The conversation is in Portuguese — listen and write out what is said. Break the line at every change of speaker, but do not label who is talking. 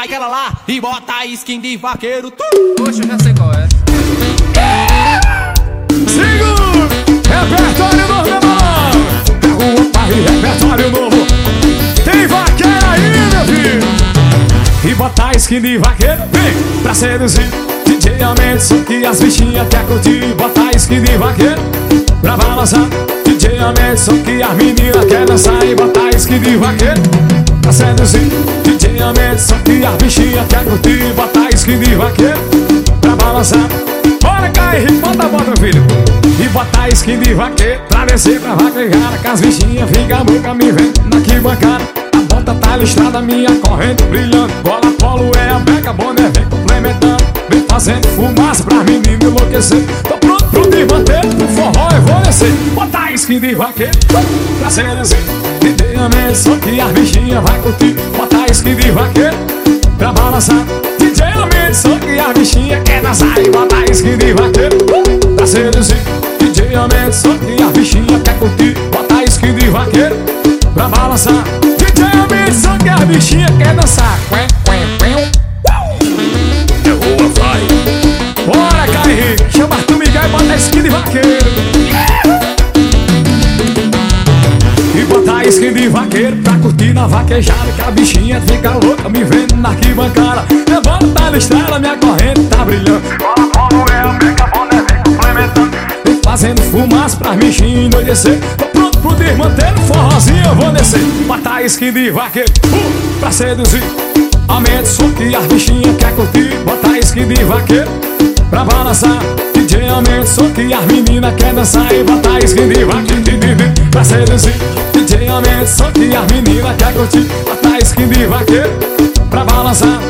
cai aquela lá e bota a skin de vaqueiro.
Poxa, eu já sei qual é.
Segura! Repertório novo, meu irmão! É rua, pai, repertório novo. Tem vaqueiro aí, meu filho! E bota a skin de vaqueiro, vem pra seduzir. DJ aumenta, só que as bichinhas quer curtir. Bota a skin de vaqueiro pra balançar. DJ aumenta, só que as meninas quer dançar. E bota a skin de vaqueiro pra seduzir. DJ aumenta, só que as bichinhas quer curtir. Bota a skin de vaqueiro pra balançar. Bora, cai, bota, meu filho. E bota a skin de vaqueiro pra descer pra vaquejada. Que as bichinhas ficam a boca me vendo na arquibancada. A bota tá listrada, minha corrente brilhando. Bola, polo é a beca, boné vem complementando. Vem fazendo fumaça pra menino enlouquecer. Tô pronto pro desmanter, pro forró eu vou descer. Bota a skin de vaqueiro pra seduzir. DJ aumenta, só que as bichinhas vai curtir. Bota a skin de vaqueiro pra balançar. DJ aumenta, só que as bichinhas quer dançar. E bota a skin de vaqueiro pra seduzir. DJ aumenta, só que as bichinhas quer curtir. Bota a skin de vaqueiro pra balançar. DJ aumenta, só que as bichinhas quer dançar. Bora, Caio Henrique, chama Arthur Miguel e bota a skin de vaqueiro. E bota a skin de vaqueiro pra curtir na vaquejada. Que a bichinha fica louca me vendo na arquibancada. Minha bola tá listrada, minha corrente tá brilhando. Bola, polo é a beca, boné vem complementando. Vem fazendo fumaça pra bichinha enlouquecer. Tô pronto pro desmanter, forrozinho eu vou descer. Bota a skin de vaqueiro pra seduzir. Aumenta o som que as bichinhas quer curtir. Bota a skin de vaqueiro pra balançar. DJ aumenta o som que as meninas quer dançar. E bota a skin de vaqueiro pra seduzir. DJ aumenta o som que as meninas quer curtir. Bota a skin de vaqueiro pra balançar.